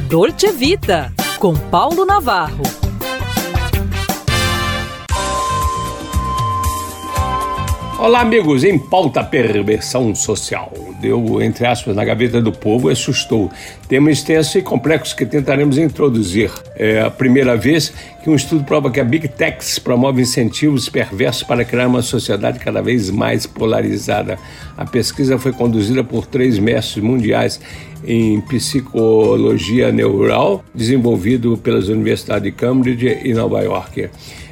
Dolce Vita, com Paulo Navarro. Olá, amigos. Em pauta, perversão social. Deu, entre aspas, na gaveta do povo e assustou. Tema extenso e complexo que tentaremos introduzir. É a primeira vez que um estudo prova que a Big Techs promove incentivos perversos para criar uma sociedade cada vez mais polarizada. A pesquisa foi conduzida por 3 mestres mundiais em psicologia neural, desenvolvido pelas universidades de Cambridge e Nova York.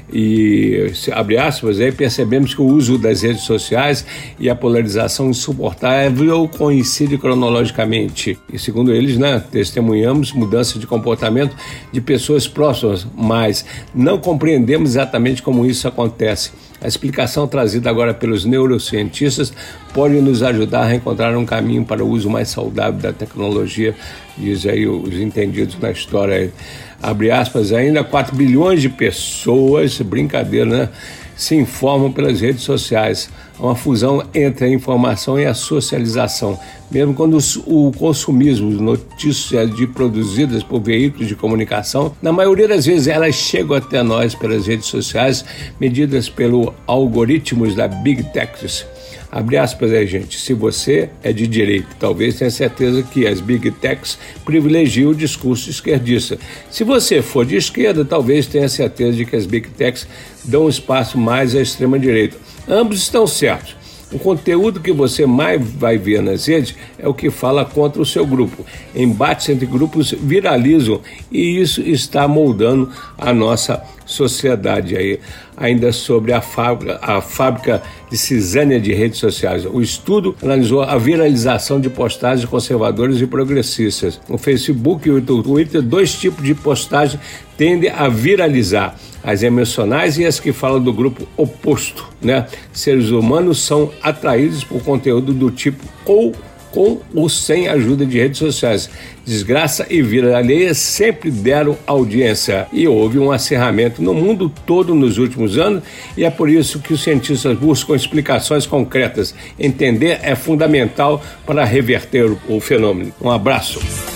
E, abre aspas, aí percebemos que o uso das redes sociais e a polarização insuportável coincidem cronologicamente. E, segundo eles, testemunhamos mudança de comportamento de pessoas próximas, mas não compreendemos exatamente como isso acontece. A explicação trazida agora pelos neurocientistas pode nos ajudar a encontrar um caminho para o uso mais saudável da tecnologia, diz aí os entendidos na história. Abre aspas, ainda 4 bilhões de pessoas, brincadeira, se informam pelas redes sociais. Há uma fusão entre a informação e a socialização. Mesmo quando o consumismo, notícias produzidas por veículos de comunicação, na maioria das vezes elas chegam até nós pelas redes sociais, medidas pelos algoritmos da Big Techs. Abre aspas aí, gente. Se você é de direita, talvez tenha certeza que as Big Techs privilegiam o discurso esquerdista. Se você for de esquerda, talvez tenha certeza de que as Big Techs dão espaço mais à extrema-direita. Ambos estão certos. O conteúdo que você mais vai ver nas redes é o que fala contra o seu grupo. Embates entre grupos viralizam e isso está moldando a nossa sociedade aí. Ainda sobre a fábrica de cisânia de redes sociais. O estudo analisou a viralização de postagens conservadoras e progressistas. No Facebook e no Twitter, 2 tipos de postagens tendem a viralizar: as emocionais e as que falam do grupo oposto, Seres humanos são atraídos por conteúdo do tipo ou com ou sem ajuda de redes sociais. Desgraça e vida alheia sempre deram audiência e houve um acerramento no mundo todo nos últimos anos e é por isso que os cientistas buscam explicações concretas. Entender é fundamental para reverter o fenômeno. Um abraço.